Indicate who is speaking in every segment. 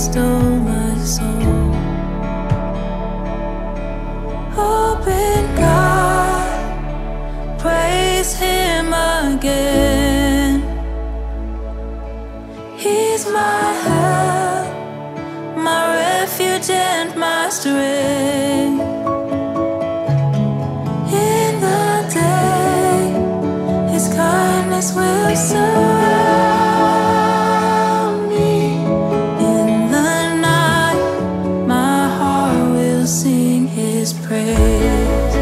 Speaker 1: stole my soul. Open God, praise Him again. He's my help, my refuge and my strength. In the day, His kindness will surround me. In the night, my heart will sing His praise.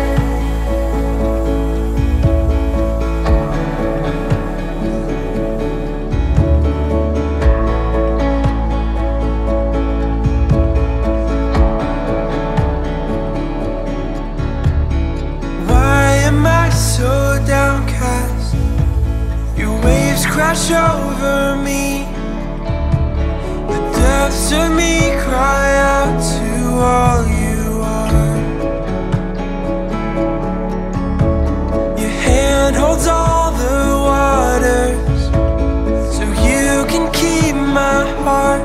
Speaker 2: Crash over me, the depths of me cry out to all you are. Your hand holds all the waters, so you can keep my heart.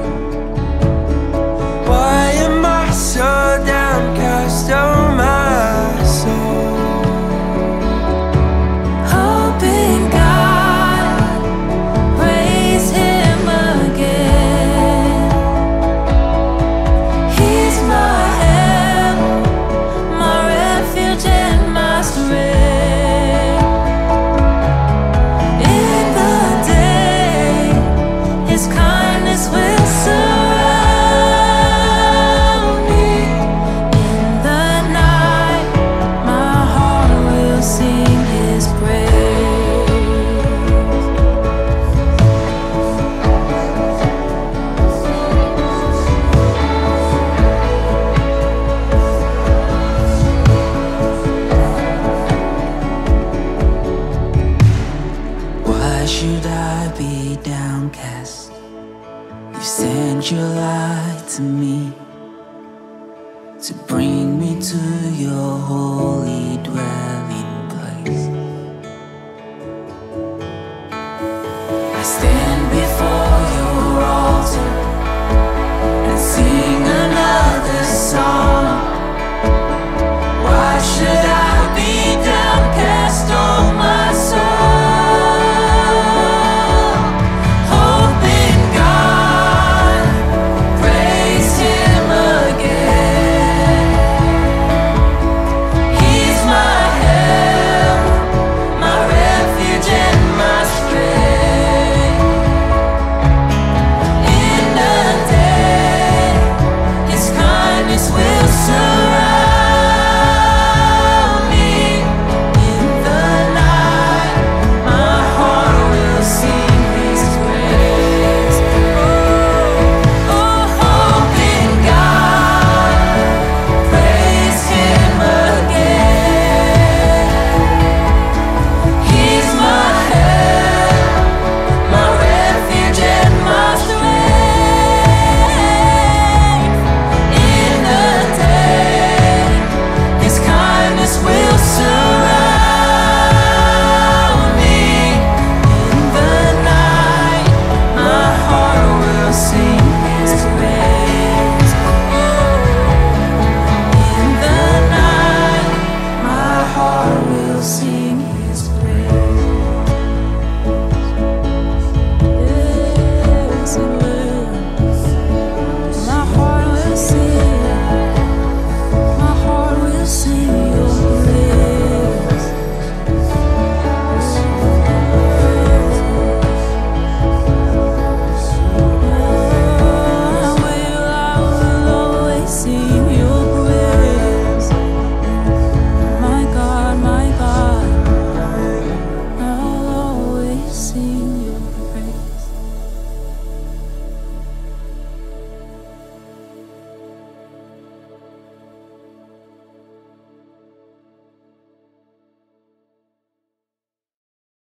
Speaker 2: Why am I so downcast, oh my soul?
Speaker 3: Should I be downcast? You sent your light to me, to bring me to your holy dwelling place.